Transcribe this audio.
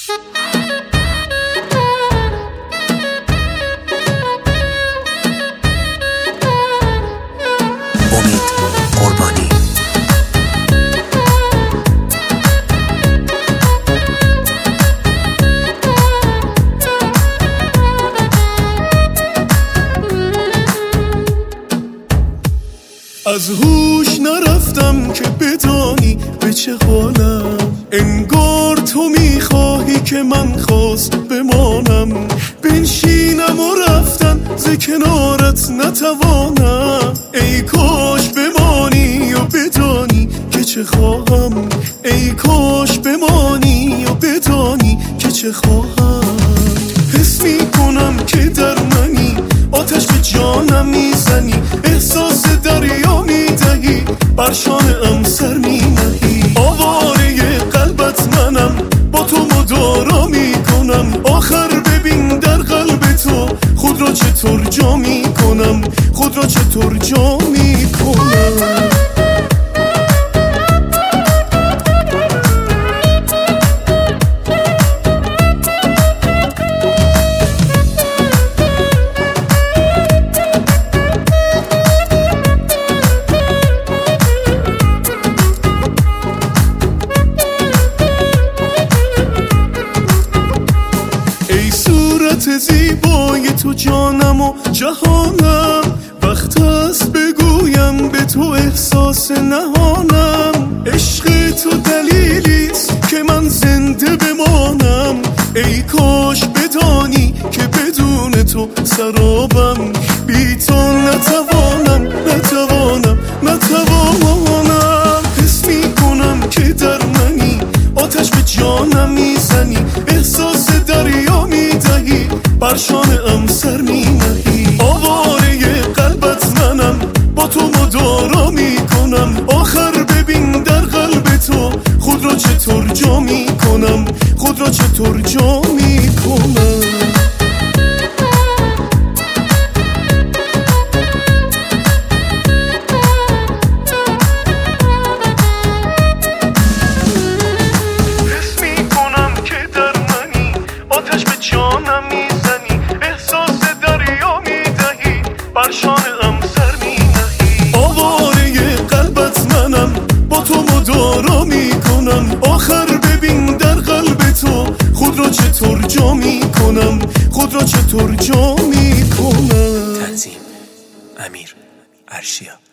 امید قربانی. از هوش نرفتم که بدانی به چه حالم، انگار تو میخواهی که من خواست بمانم، بنشینم و رفتن ز کنارت نتوانم. ای کاش بمانی و بدانی که چه خواهم، ای کاش بمانی و بدانی که چه خواهم. حس میکنم که در منی، آتش به جانم میزنی، احساس دریا میدهی، بر شانه‌ام سر مینهی. آواره قلبت منم، با تو مدارا میکنم، آخر ببین در قلب تو خود را چطور جا میکنم، خود را چطور جا میکنم. زیبای تو جانم و جهانم، وقت است بگویم به تو احساس نهانم. عشق تو دلیلیست که من زنده بمانم، ای کاش بدانی که بدون تو سرابم، بی تو نتوانم نتوانم نتوانم. حس میکنم که در منی، آتش به جانم میزنی، احساس دریا میدهی، بر شانه‌ام سر مینهی. آواره قلبت منم، با تو مدارا میکنم، آخر ببین در قلب تو خود را چطور جا میکنم، خود را چطور جا میکنم. جانم میزنی، احساس دریا میدهی، بر شانه‌ام سر مینهی. آواره قلبت منم، با تو مدارا میکنم، آخر ببین در قلب تو خود را چطور جا میکنم، خود را چطور جا میکنم. تنظیم امیر عرشیا.